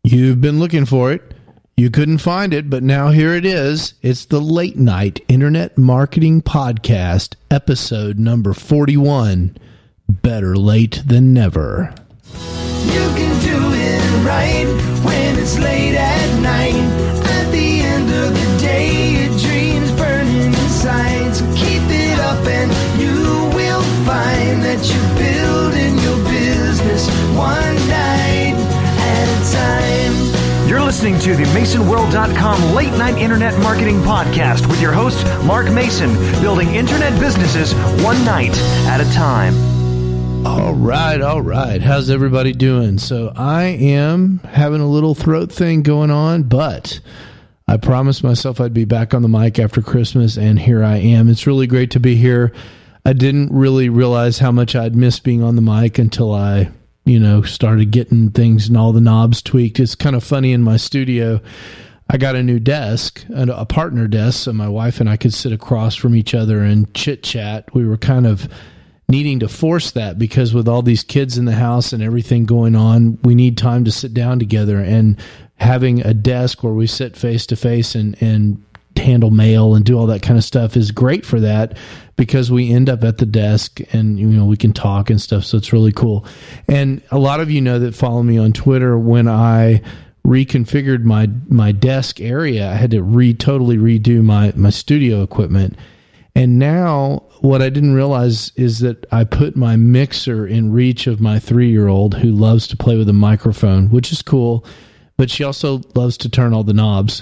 You've been looking for it. You couldn't find it, but now here it is. It's the Late Night Internet Marketing Podcast, episode number 41. Better late than never. You can do it right when it's late at night. At the end of the day, your dreams burning inside. So keep it up and you will find that you're building your business one night at a time. You're listening to the MasonWorld.com Late Night Internet Marketing Podcast with your host, Mark Mason, building internet businesses one night at a time. All right. How's everybody doing? So I am having a little throat thing going on, but I promised myself I'd be back on the mic after Christmas, and here I am. It's really great to be here. I didn't really realize how much I'd missed being on the mic until I started getting things and all the knobs tweaked. It's kind of funny in my studio. I got a new desk, a partner desk, so my wife and I could sit across from each other and chit chat. We were kind of needing to force that because with all these kids in the house and everything going on, we need time to sit down together, and having a desk where we sit face to face and handle mail and do all that kind of stuff is great for that, because we end up at the desk and we can talk and stuff. So it's really cool. And a lot of you know that follow me on Twitter, when I reconfigured my desk area, I had to totally redo my studio equipment. And now what I didn't realize is that I put my mixer in reach of my 3-year-old, who loves to play with a microphone, which is cool, but she also loves to turn all the knobs.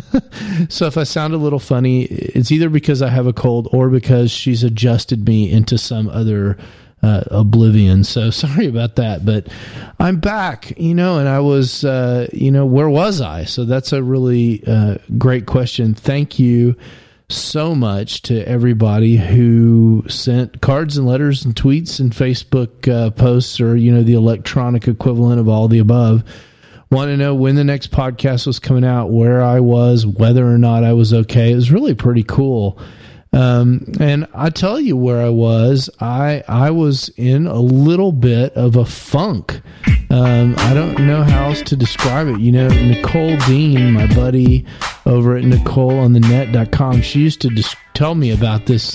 So if I sound a little funny, it's either because I have a cold or because she's adjusted me into some other oblivion. So sorry about that, but I'm back, and I was, where was I? So that's a really great question. Thank you so much to everybody who sent cards and letters and tweets and Facebook posts, or the electronic equivalent of all the above. Want to know when the next podcast was coming out, where I was, whether or not I was okay. It was really pretty cool. And I tell you where I was. I was in a little bit of a funk. I don't know how else to describe it. Nicole Dean, my buddy over at NicoleOnTheNet.com, she used to tell me about this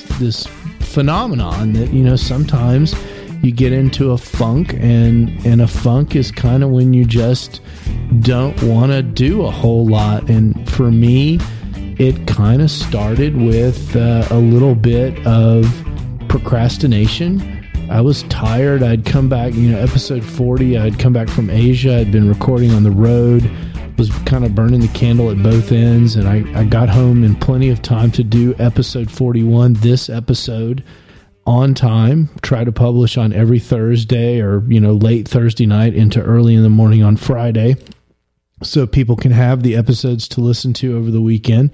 phenomenon that, sometimes you get into a funk, and a funk is kind of when you just don't want to do a whole lot. And for me, it kind of started with a little bit of procrastination. I was tired. I'd come back, episode 40, I'd come back from Asia. I'd been recording on the road, was kind of burning the candle at both ends, and I got home in plenty of time to do episode 41, this episode, on time. Try to publish on every Thursday, or late Thursday night into early in the morning on Friday, so people can have the episodes to listen to over the weekend.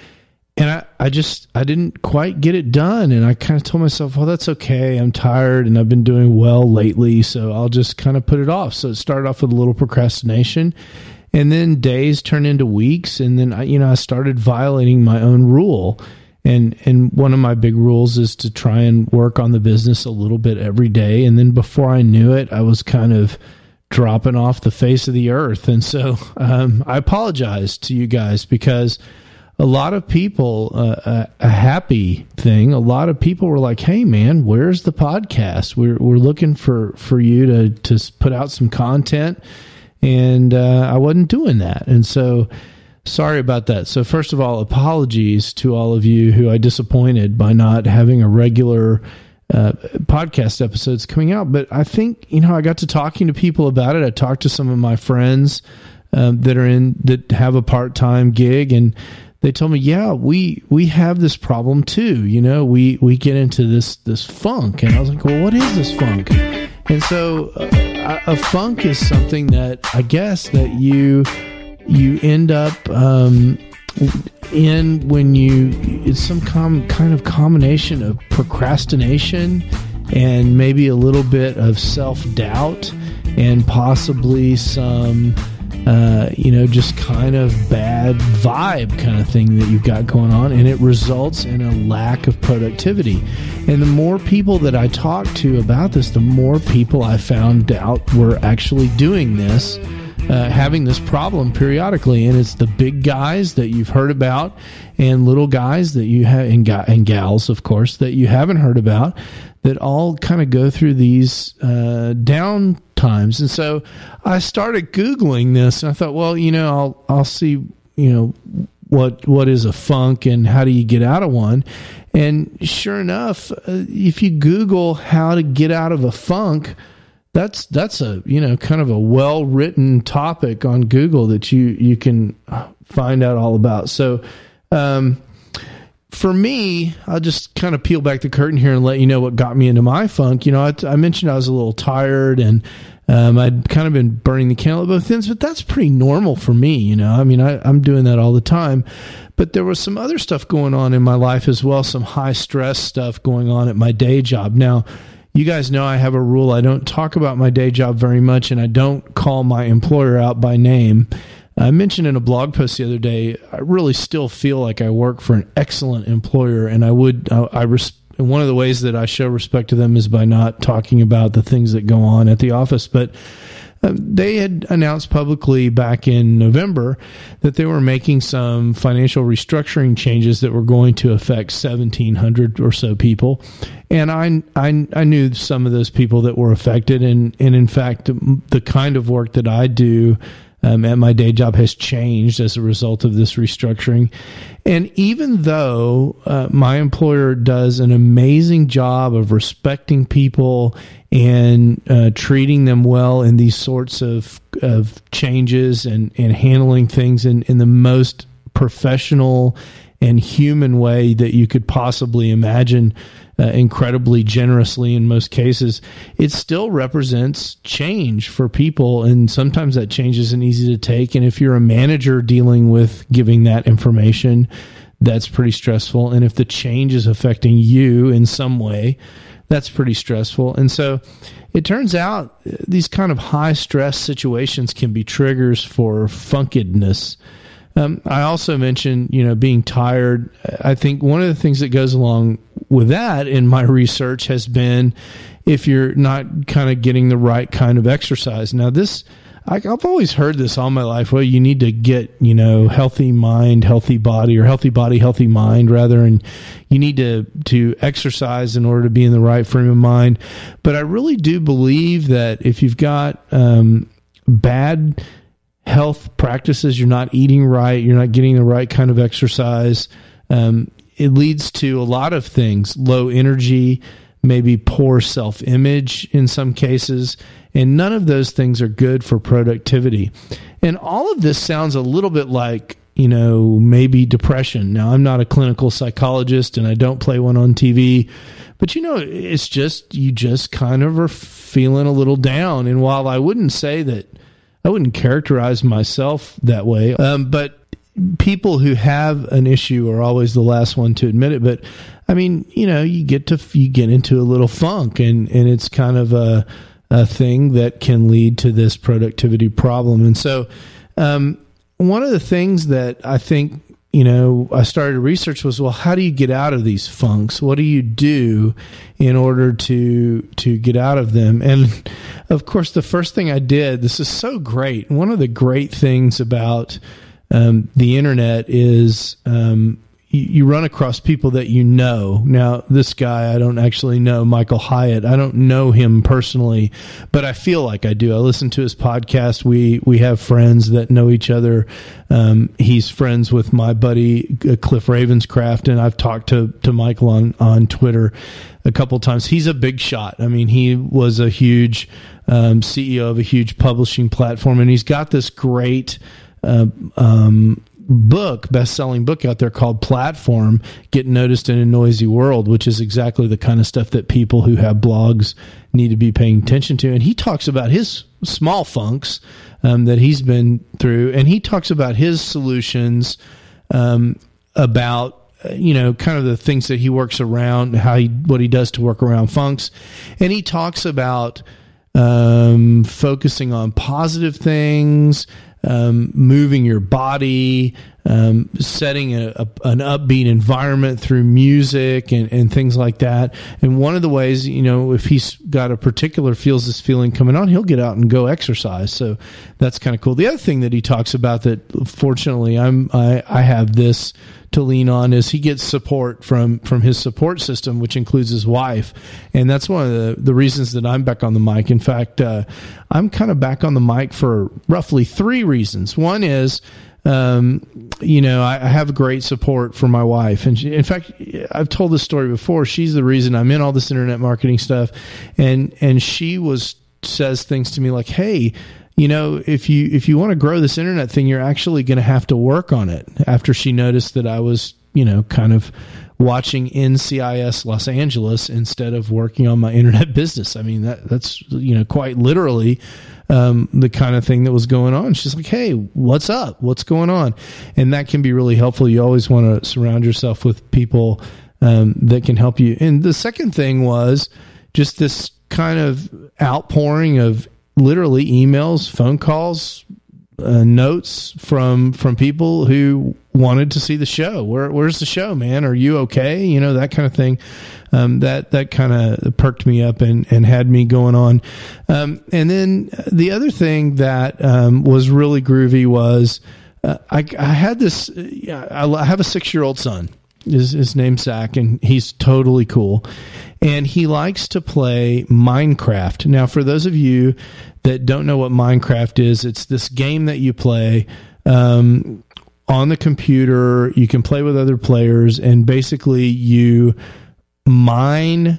And I didn't quite get it done, and I kind of told myself, well, that's okay. I'm tired, and I've been doing well lately, so I'll just kind of put it off. So it started off with a little procrastination, and then days turned into weeks, and then I started violating my own rule. And one of my big rules is to try and work on the business a little bit every day. And then before I knew it, I was kind of dropping off the face of the earth. And so I apologize to you guys, because a lot of people, a happy thing, a lot of people were like, hey, man, where's the podcast? We're looking for you to put out some content. And I wasn't doing that. And so sorry about that. So first of all, apologies to all of you who I disappointed by not having a regular podcast episodes coming out. But I think, I got to talking to people about it. I talked to some of my friends that have a part-time gig, and they told me, yeah, we have this problem too. We get into this funk. And I was like, well, what is this funk? And so a funk is something that I guess that you end up in when it's some kind of combination of procrastination and maybe a little bit of self-doubt and possibly some just kind of bad vibe kind of thing that you've got going on, and it results in a lack of productivity. And the more people that I talked to about this, the more people I found out were actually doing this. having this problem periodically, and it's the big guys that you've heard about and little guys that you have, and gals, of course, that you haven't heard about, that all kind of go through these down times. And so I started Googling this, and I thought, well, I'll see, what is a funk and how do you get out of one? And sure enough, if you Google how to get out of a funk, that's a kind of a well-written topic on Google that you can find out all about. So for me, I'll just kind of peel back the curtain here and let you know what got me into my funk. I mentioned I was a little tired, and I'd kind of been burning the candle at both ends, but that's pretty normal for me. I'm doing that all the time. But there was some other stuff going on in my life as well, some high stress stuff going on at my day job. Now, you guys know I have a rule. I don't talk about my day job very much, and I don't call my employer out by name. I mentioned in a blog post the other day, I really still feel like I work for an excellent employer, and and one of the ways that I show respect to them is by not talking about the things that go on at the office. But they had announced publicly back in November that they were making some financial restructuring changes that were going to affect 1,700 or so people. And I knew some of those people that were affected. And in fact, the kind of work that I do at my day job has changed as a result of this restructuring. And even though my employer does an amazing job of respecting people and treating them well in these sorts of changes and handling things in the most professional and human way that you could possibly imagine, incredibly generously in most cases, it still represents change for people, and sometimes that change isn't easy to take. And if you're a manager dealing with giving that information, that's pretty stressful. And if the change is affecting you in some way, that's pretty stressful. And so it turns out these kind of high stress situations can be triggers for funkedness. I also mentioned, being tired. I think one of the things that goes along with that in my research has been if you're not kind of getting the right kind of exercise. Now, I've always heard this all my life. Well, you need to get, healthy mind, healthy body, or healthy body, healthy mind, rather. And you need to exercise in order to be in the right frame of mind. But I really do believe that if you've got bad health practices, you're not eating right, you're not getting the right kind of exercise, it leads to a lot of things: low energy, maybe poor self-image in some cases, and none of those things are good for productivity. And all of this sounds a little bit like, maybe depression. Now, I'm not a clinical psychologist and I don't play one on TV, but it's just, you just kind of are feeling a little down. And while I wouldn't characterize myself that way, but people who have an issue are always the last one to admit it. But I mean, you get into a little funk, and it's kind of a thing that can lead to this productivity problem. And so, one of the things that I think, I started to research was, well, how do you get out of these funks? What do you do in order to get out of them? And of course, the first thing I did, this is so great. One of the great things about the internet is you run across people that you know. Now, this guy, I don't actually know, Michael Hyatt. I don't know him personally, but I feel like I do. I listen to his podcast. We have friends that know each other. He's friends with my buddy, Cliff Ravenscraft, and I've talked to Michael on Twitter a couple times. He's a big shot. I mean, he was a huge CEO of a huge publishing platform, and he's got this great best-selling book out there called Platform, Get Noticed in a Noisy World, which is exactly the kind of stuff that people who have blogs need to be paying attention to. And he talks about his small funks that he's been through, and he talks about his solutions about kind of the things that he works around, what he does to work around funks. And he talks about focusing on positive things, moving your body, setting an upbeat environment through music and things like that. And one of the ways, if he's got feels this feeling coming on, he'll get out and go exercise. So that's kind of cool. The other thing that he talks about that fortunately I have this to lean on is he gets support from his support system, which includes his wife. And that's one of the reasons that I'm back on the mic. In fact, I'm kind of back on the mic for roughly 3 reasons. One is, I have great support for my wife. And in fact, I've told this story before. She's the reason I'm in all this internet marketing stuff. And she says things to me like, hey, if you want to grow this internet thing, you're actually going to have to work on it. After she noticed that I was, kind of watching NCIS Los Angeles instead of working on my internet business. I mean, that's quite literally the kind of thing that was going on. She's like, hey, what's up? What's going on? And that can be really helpful. You always want to surround yourself with people that can help you. And the second thing was just this kind of outpouring of literally emails, phone calls, notes from people who wanted to see the show. Where's the show, man? Are you okay? That kind of thing. That kind of perked me up and had me going on. And then the other thing that was really groovy was I had this. I have a 6-year-old son. His name's Zach, and he's totally cool. And he likes to play Minecraft. Now, for those of you that don't know what Minecraft is, it's this game that you play on the computer. You can play with other players, and basically you mine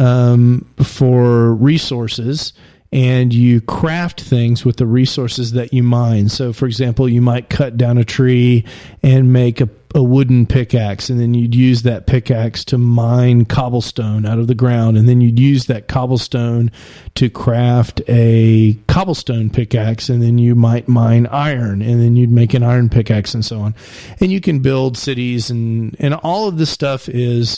for resources, and you craft things with the resources that you mine. So, for example, you might cut down a tree and make a wooden pickaxe, and then you'd use that pickaxe to mine cobblestone out of the ground, and then you'd use that cobblestone to craft a cobblestone pickaxe, and then you might mine iron, and then you'd make an iron pickaxe, and so on. And you can build cities, and all of this stuff is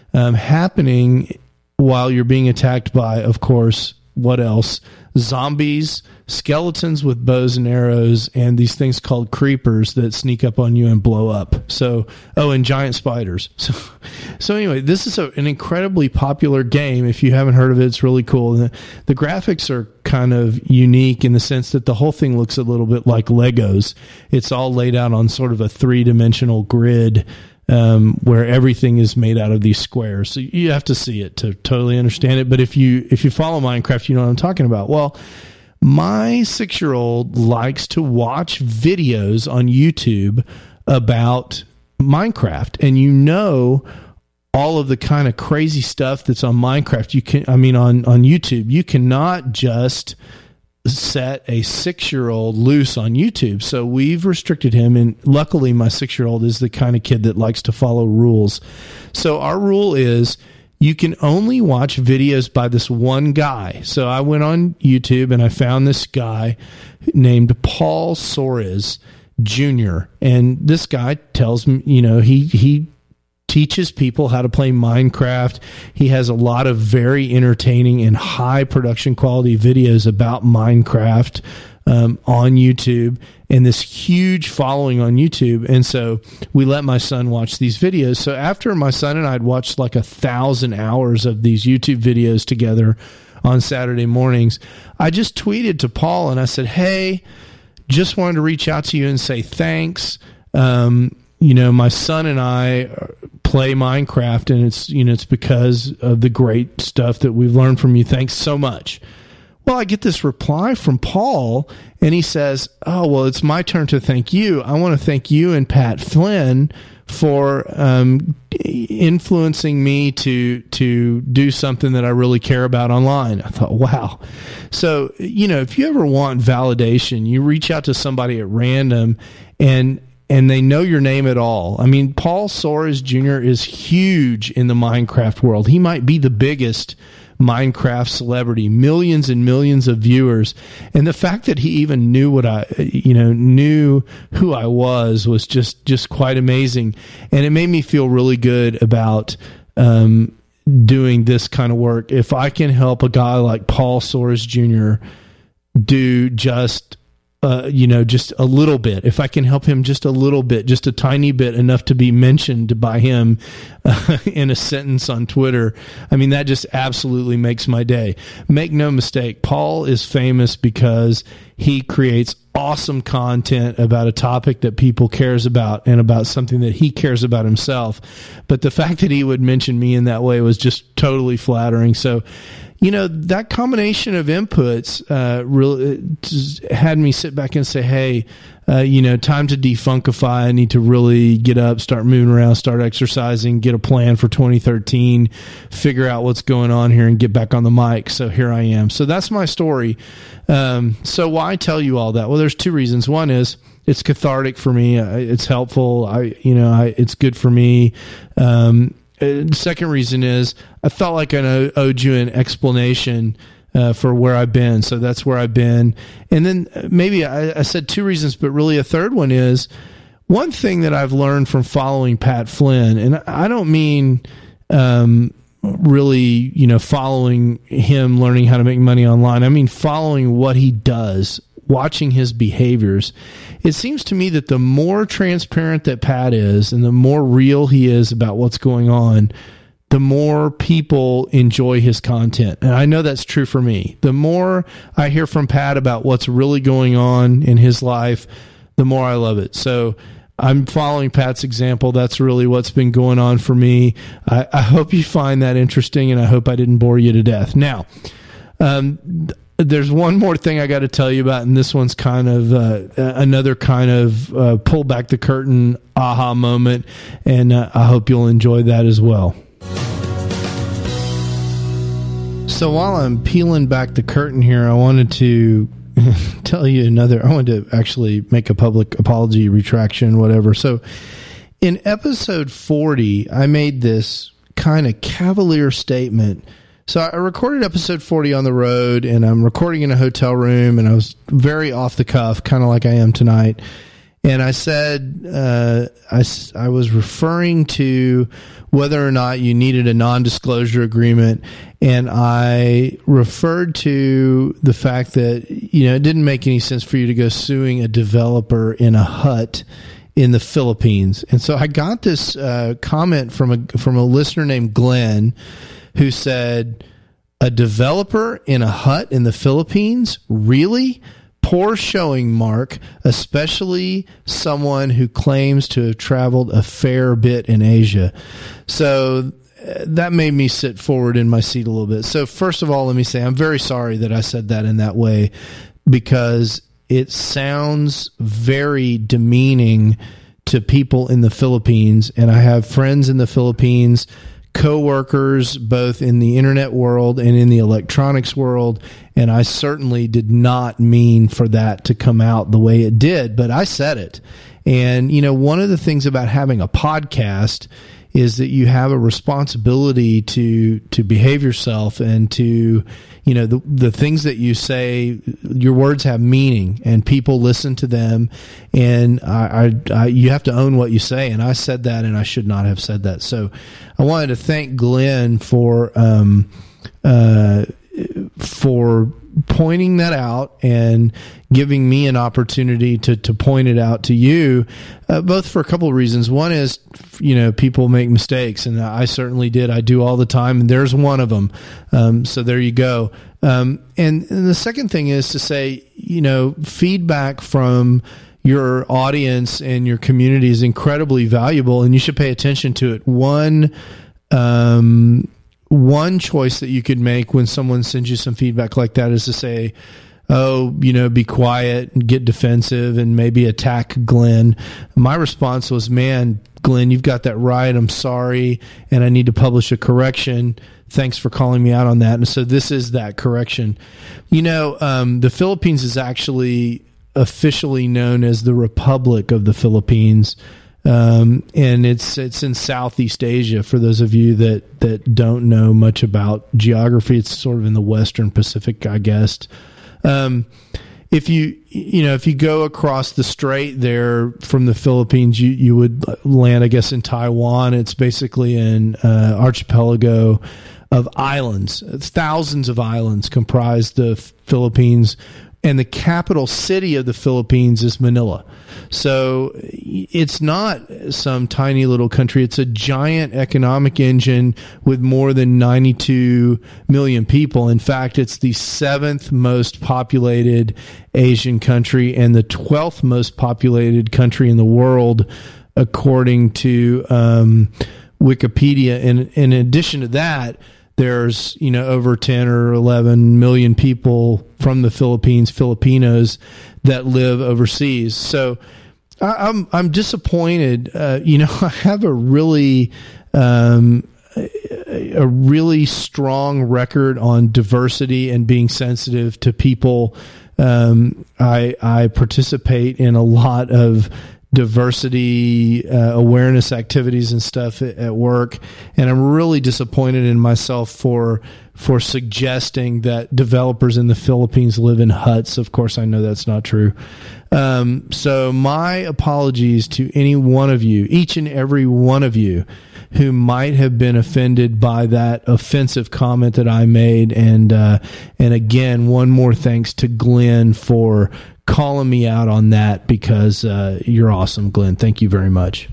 happening while you're being attacked by, of course, what else? Zombies, skeletons with bows and arrows, and these things called creepers that sneak up on you and blow up. So, and giant spiders. So anyway, this is an incredibly popular game. If you haven't heard of it, it's really cool. The graphics are kind of unique in the sense that the whole thing looks a little bit like Legos. It's all laid out on sort of a 3-dimensional grid, where everything is made out of these squares. So you have to see it to totally understand it. But if you follow Minecraft, you know what I'm talking about. Well, my 6-year-old likes to watch videos on YouTube about Minecraft, and all of the kind of crazy stuff that's on Minecraft. On YouTube, you cannot just set a 6-year-old loose on YouTube. So we've restricted him, and luckily my 6-year-old is the kind of kid that likes to follow rules. So our rule is you can only watch videos by this one guy. So I went on YouTube and I found this guy named Paul Soares Jr. And this guy tells me, he teaches people how to play Minecraft. He has a lot of very entertaining and high production quality videos about Minecraft on YouTube, and this huge following on YouTube. And so we let my son watch these videos. So after my son and I had watched like 1,000 hours of these YouTube videos together on Saturday mornings, I just tweeted to Paul and I said, hey, just wanted to reach out to you and say thanks. My son and I play Minecraft, and it's because of the great stuff that we've learned from you. Thanks so much. Well, I get this reply from Paul, and he says, oh, well, it's my turn to thank you. I want to thank you and Pat Flynn for influencing me to do something that I really care about online. I thought, wow. So, if you ever want validation, you reach out to somebody at random, and they know your name at all. I mean, Paul Soares Jr. is huge in the Minecraft world. He might be the biggest Minecraft celebrity, millions and millions of viewers. And the fact that he even knew knew who I was just quite amazing. And it made me feel really good about doing this kind of work. If I can help a guy like Paul Soares Jr. do just just a little bit, if I can help him just a little bit, just a tiny bit, enough to be mentioned by him in a sentence on Twitter, I mean, that just absolutely makes my day. Make no mistake, Paul is famous because he creates awesome content about a topic that people cares about and about something that he cares about himself. But the fact that he would mention me in that way was just totally flattering. So, that combination of inputs really had me sit back and say, hey, time to defunkify. I need to really get up, start moving around, start exercising, get a plan for 2013, figure out what's going on here, and get back on the mic. So here I am. So that's my story. So why tell you all that? Well, there's two reasons. One is it's cathartic for me. It's helpful. It's good for me. Second reason is I felt like I owed you an explanation for where I've been. So that's where I've been. And then maybe I said two reasons, but really a third one is one thing that I've learned from following Pat Flynn. And I don't mean really, following him, learning how to make money online. I mean following what he does, watching his behaviors. It seems to me that the more transparent that Pat is and the more real he is about what's going on, the more people enjoy his content. And I know that's true for me. The more I hear from Pat about what's really going on in his life, the more I love it. So I'm following Pat's example. That's really what's been going on for me. I hope you find that interesting, and I hope I didn't bore you to death. Now, there's one more thing I got to tell you about, and this one's kind of another kind of pull back the curtain aha moment, and I hope you'll enjoy that as well. So while I'm peeling back the curtain here, I wanted to tell you I wanted to actually make a public apology, retraction, whatever. So in episode 40, I made this kind of cavalier statement. So I recorded episode 40 on the road, and I'm recording in a hotel room, and I was very off the cuff, kind of like I am tonight. And I said, I was referring to whether or not you needed a non-disclosure agreement. And I referred to the fact that, it didn't make any sense for you to go suing a developer in a hut in the Philippines. And so I got this comment from a listener named Glenn, who said, a developer in a hut in the Philippines? Really? Poor showing, Mark, especially someone who claims to have traveled a fair bit in Asia. So that made me sit forward in my seat a little bit. So first of all, let me say I'm very sorry that I said that in that way, because it sounds very demeaning to people in the Philippines. And I have friends in the Philippines, co-workers both in the internet world and in the electronics world, and I certainly did not mean for that to come out the way it did, but I said it. And one of the things about having a podcast is that you have a responsibility to behave yourself and to, the things that you say, your words have meaning and people listen to them, and you have to own what you say. And I said that, and I should not have said that. So I wanted to thank Glenn for pointing that out and giving me an opportunity to point it out to you, both for a couple of reasons. One is, people make mistakes, and I certainly did. I do all the time, and there's one of them. So there you go. And the second thing is to say, feedback from your audience and your community is incredibly valuable, and you should pay attention to it. One choice that you could make when someone sends you some feedback like that is to say, be quiet and get defensive and maybe attack Glenn. My response was, man, Glenn, you've got that right. I'm sorry, and I need to publish a correction. Thanks for calling me out on that. And so this is that correction. The Philippines is actually officially known as the Republic of the Philippines. And it's in Southeast Asia. For those of you that don't know much about geography, it's sort of in the Western Pacific, I guess. If you go across the strait there from the Philippines, you would land, I guess, in Taiwan. It's basically an archipelago of islands. Thousands of islands comprise the Philippines. and the capital city of the Philippines is Manila. So it's not some tiny little country. It's a giant economic engine with more than 92 million people. In fact, it's the 7th most populated Asian country and the 12th most populated country in the world, according to Wikipedia. And in addition to that, there's, over 10 or 11 million people from the Philippines, Filipinos, that live overseas. So I'm disappointed. I have a really strong record on diversity and being sensitive to people. I participate in a lot of diversity awareness activities and stuff at work, and I'm really disappointed in myself for suggesting that developers in the Philippines live in huts. Of course, I know that's not true. So my apologies to any one of you, each and every one of you, who might have been offended by that offensive comment that I made. And again, one more thanks to Glenn for calling me out on that, because you're awesome, Glenn. Thank you very much.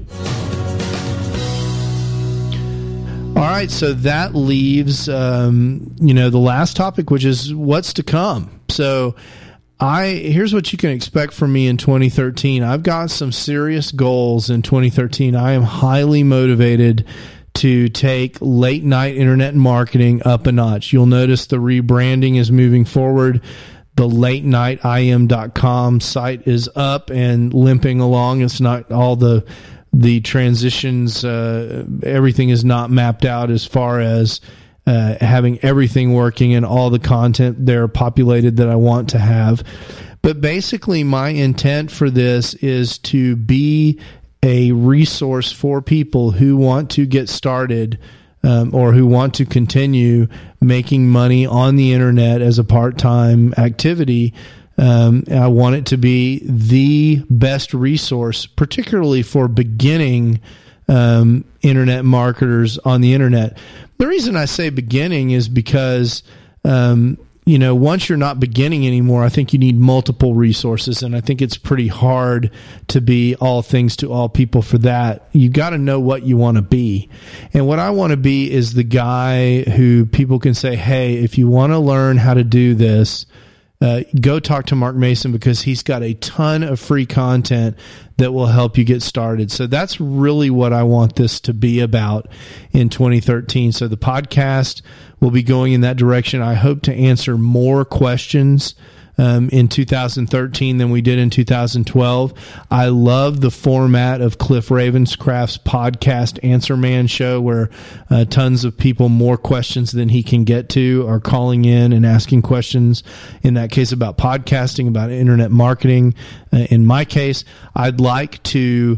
All right, so that leaves the last topic, which is what's to come. So here's what you can expect from me in 2013. I've got some serious goals in 2013. I am highly motivated to take late night internet marketing up a notch. You'll notice the rebranding is moving forward. The latenightim.com site is up and limping along. It's not all the transitions. Everything is not mapped out as far as having everything working and all the content there populated that I want to have. But basically, my intent for this is to be a resource for people who want to get started or who want to continue making money on the internet as a part-time activity. I want it to be the best resource, particularly for beginning internet marketers on the internet. The reason I say beginning is because once you're not beginning anymore, I think you need multiple resources, and I think it's pretty hard to be all things to all people for that. You got to know what you want to be. And what I want to be is the guy who people can say, hey, if you want to learn how to do this, go talk to Mark Mason, because he's got a ton of free content that will help you get started. So that's really what I want this to be about in 2013. So the podcast will be going in that direction. I hope to answer more questions in 2013 than we did in 2012. I love the format of Cliff Ravenscraft's podcast Answer Man show, where tons of people, more questions than he can get to, are calling in and asking questions, in that case about podcasting, about internet marketing. In my case, I'd like to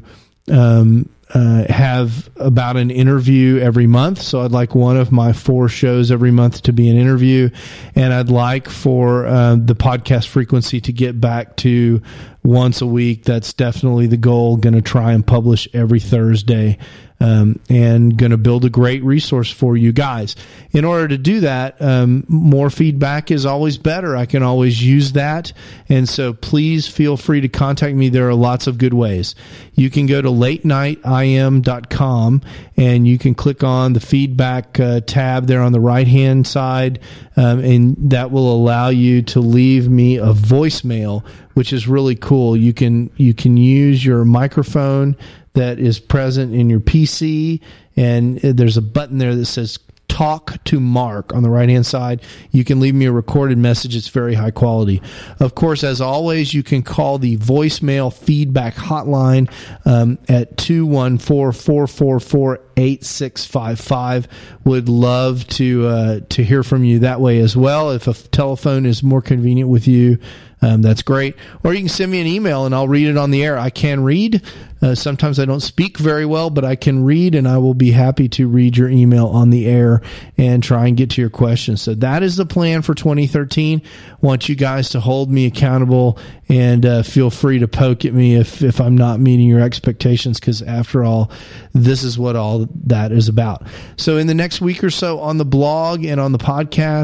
have about an interview every month. So I'd like one of my 4 shows every month to be an interview. And I'd like for the podcast frequency to get back to once a week. That's definitely the goal. Going to try and publish every Thursday. And going to build a great resource for you guys. In order to do that, more feedback is always better. I can always use that. And so please feel free to contact me. There are lots of good ways. You can go to latenightim.com and you can click on the feedback tab there on the right-hand side, and that will allow you to leave me a voicemail, which is really cool. You can use your microphone that is present in your PC, and there's a button there that says Talk to Mark on the right-hand side. You can leave me a recorded message. It's very high quality. Of course, as always, you can call the voicemail feedback hotline at 214-444-8655. Would love to hear from you that way as well. If a telephone is more convenient with you, that's great. Or you can send me an email and I'll read it on the air. I can read. Sometimes I don't speak very well, but I can read, and I will be happy to read your email on the air and try and get to your questions. So that is the plan for 2013. Want you guys to hold me accountable, and feel free to poke at me if I'm not meeting your expectations, because after all, this is what all that is about. So in the next week or so on the blog and on the podcast,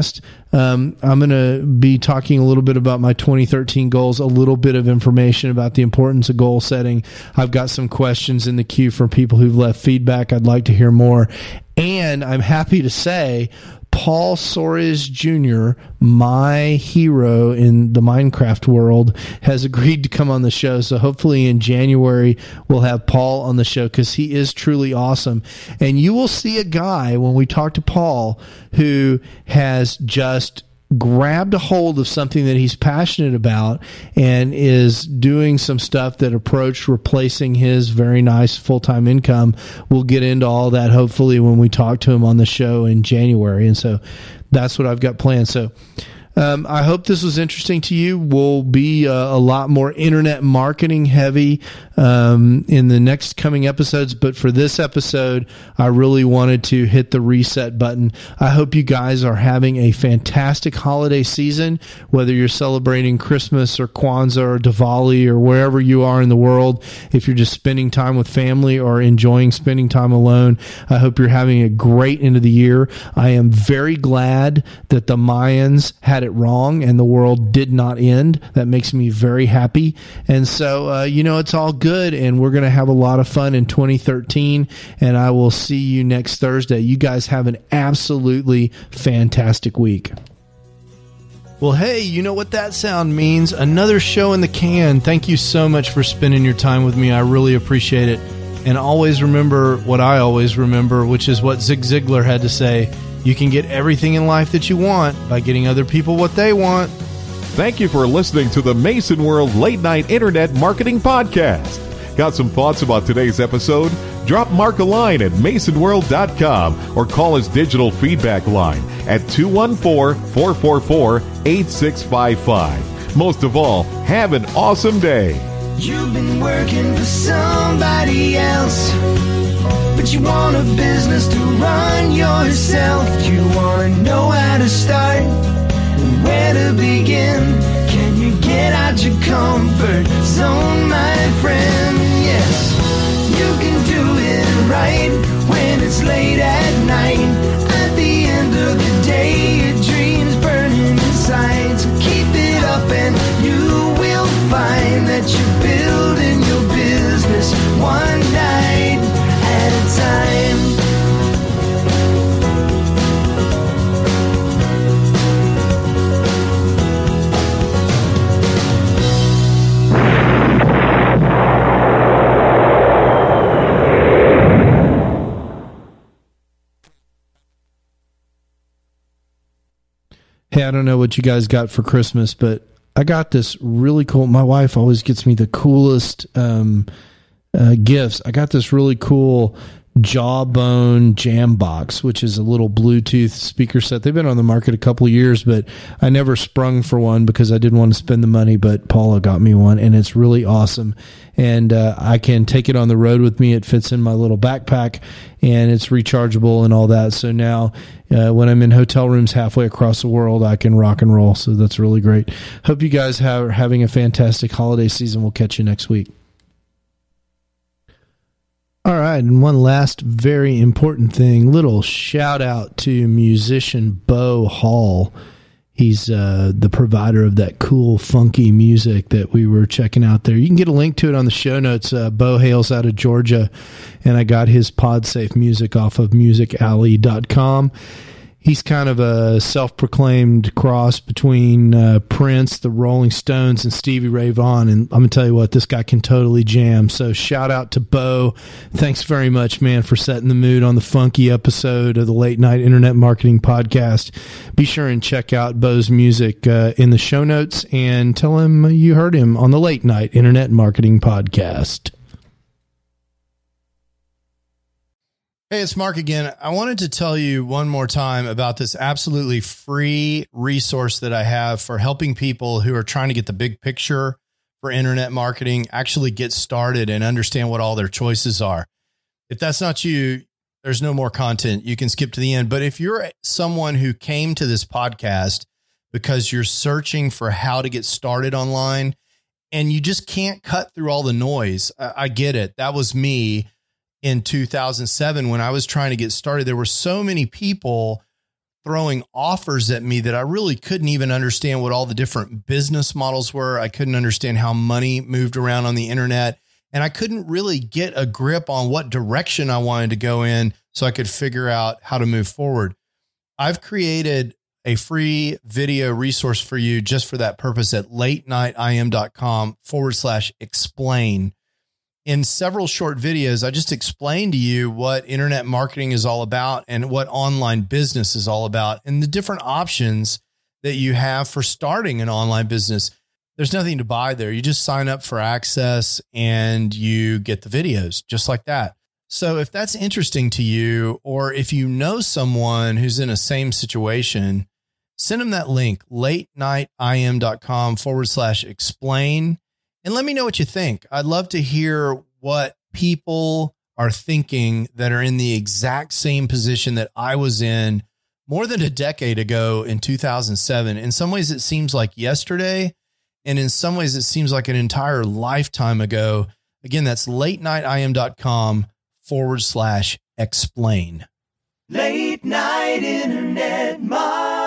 I'm going to be talking a little bit about my 2013 goals, a little bit of information about the importance of goal setting. I've got some questions in the queue from people who've left feedback. I'd like to hear more. And I'm happy to say Paul Soares Jr., my hero in the Minecraft world, has agreed to come on the show. So hopefully in January, we'll have Paul on the show because he is truly awesome. And you will see a guy when we talk to Paul who has just grabbed a hold of something that he's passionate about and is doing some stuff that approached replacing his very nice full-time income. We'll get into all that hopefully when we talk to him on the show in January. And so that's what I've got planned. So I hope this was interesting to you. We'll be a lot more internet marketing heavy in the next coming episodes. But for this episode, I really wanted to hit the reset button. I hope you guys are having a fantastic holiday season, whether you're celebrating Christmas or Kwanzaa or Diwali or wherever you are in the world. If you're just spending time with family or enjoying spending time alone, I hope you're having a great end of the year. I am very glad that the Mayans had it wrong and the world did not end. That makes me very happy. And so, it's all good, and we're going to have a lot of fun in 2013, and I will see you next Thursday. You guys have an absolutely fantastic week. Well, hey, you know what that sound means? Another show in the can. Thank you so much for spending your time with me. I really appreciate it. And always remember what I always remember, which is what Zig Ziglar had to say. You can get everything in life that you want by getting other people what they want. Thank you for listening to the Mason World Late Night Internet Marketing Podcast. Got some thoughts about today's episode? Drop Mark a line at masonworld.com or call his digital feedback line at 214-444-8655. Most of all, have an awesome day. You've been working for somebody else, but you want a business to run yourself. You want to know how to start and where to begin. Can you get out your comfort zone, my friend? Yes, you can do it right when it's late at night. At the end of the day, your dreams burning inside. So keep it up and you will find that you're building your business one night at a time. Hey, I don't know what you guys got for Christmas, but I got this really cool. My wife always gets me the coolest gifts. I got this really cool Jawbone Jam Box, which is a little Bluetooth speaker set. They've been on the market a couple of years, but I never sprung for one because I didn't want to spend the money, but Paula got me one, and it's really awesome. And I can take it on the road with me. It fits in my little backpack, and it's rechargeable and all that. So now when I'm in hotel rooms halfway across the world, I can rock and roll. So that's really great. Hope you guys are having a fantastic holiday season. We'll catch you next week. All right, and one last very important thing, little shout out to musician Bo Hall. He's the provider of that cool, funky music that we were checking out there. You can get a link to it on the show notes. Bo hails out of Georgia, and I got his PodSafe music off of musicalley.com. He's kind of a self-proclaimed cross between Prince, the Rolling Stones, and Stevie Ray Vaughan. And I'm going to tell you what, this guy can totally jam. So shout out to Bo. Thanks very much, man, for setting the mood on the funky episode of the Late Night Internet Marketing Podcast. Be sure and check out Bo's music in the show notes and tell him you heard him on the Late Night Internet Marketing Podcast. Hey, it's Mark again. I wanted to tell you one more time about this absolutely free resource that I have for helping people who are trying to get the big picture for internet marketing, actually get started and understand what all their choices are. If that's not you, there's no more content. You can skip to the end. But if you're someone who came to this podcast because you're searching for how to get started online and you just can't cut through all the noise, I get it. That was me. In 2007, when I was trying to get started, there were so many people throwing offers at me that I really couldn't even understand what all the different business models were. I couldn't understand how money moved around on the internet, and I couldn't really get a grip on what direction I wanted to go in so I could figure out how to move forward. I've created a free video resource for you just for that purpose at latenightim.com/explain. In several short videos, I just explained to you what internet marketing is all about and what online business is all about and the different options that you have for starting an online business. There's nothing to buy there. You just sign up for access and you get the videos just like that. So if that's interesting to you, or if you know someone who's in a same situation, send them that link, latenightim.com/explain. And let me know what you think. I'd love to hear what people are thinking that are in the exact same position that I was in more than a decade ago in 2007. In some ways, it seems like yesterday. And in some ways, it seems like an entire lifetime ago. Again, that's latenightim.com/explain. Late night internet marketing.